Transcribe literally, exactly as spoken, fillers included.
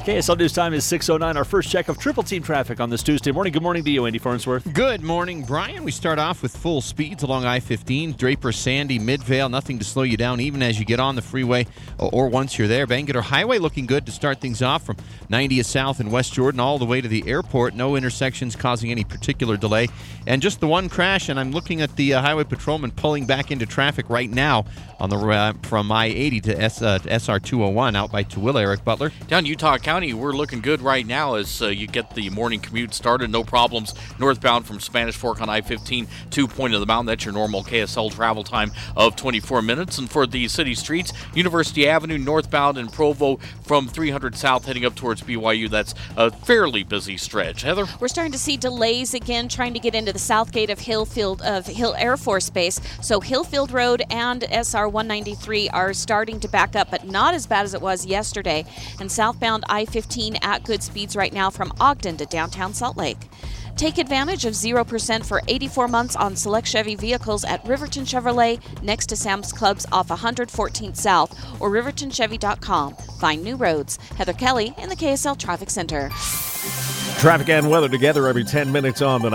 K S L News Time is six oh nine. Our first check of Triple Team traffic on this Tuesday morning. Good morning to you, Andy Farnsworth. Good morning, Brian. We start off with full speeds along I fifteen, Draper, Sandy, Midvale. Nothing to slow you down even as you get on the freeway or once you're there. Bangerter Highway looking good to start things off from ninetieth South in West Jordan all the way to the airport. No intersections causing any particular delay. And just the one crash, and I'm looking at the uh, highway patrolman pulling back into traffic right now on the uh, from I eighty to, S, uh, to S R two oh one out by Tooele. Eric Butler. Down Utah County, we're looking good right now as uh, you get the morning commute started. No problems northbound from Spanish Fork on I fifteen to Point of the Mountain. That's your normal K S L travel time of twenty-four minutes. And for the city streets, University Avenue northbound in Provo from three hundred South heading up towards B Y U. That's a fairly busy stretch. Heather? We're starting to see delays again trying to get into the south gate of Hillfield of Hill Air Force Base. So Hillfield Road and S R one ninety-three are starting to back up, but not as bad as it was yesterday. And southbound I fifteen at good speeds right now from Ogden to downtown Salt Lake. Take advantage of zero percent for eighty-four months on select Chevy vehicles at Riverton Chevrolet next to Sam's Clubs off one fourteenth South or riverton chevy dot com. Find new roads. Heather Kelly in the K S L Traffic Center. Traffic and weather together every ten minutes on the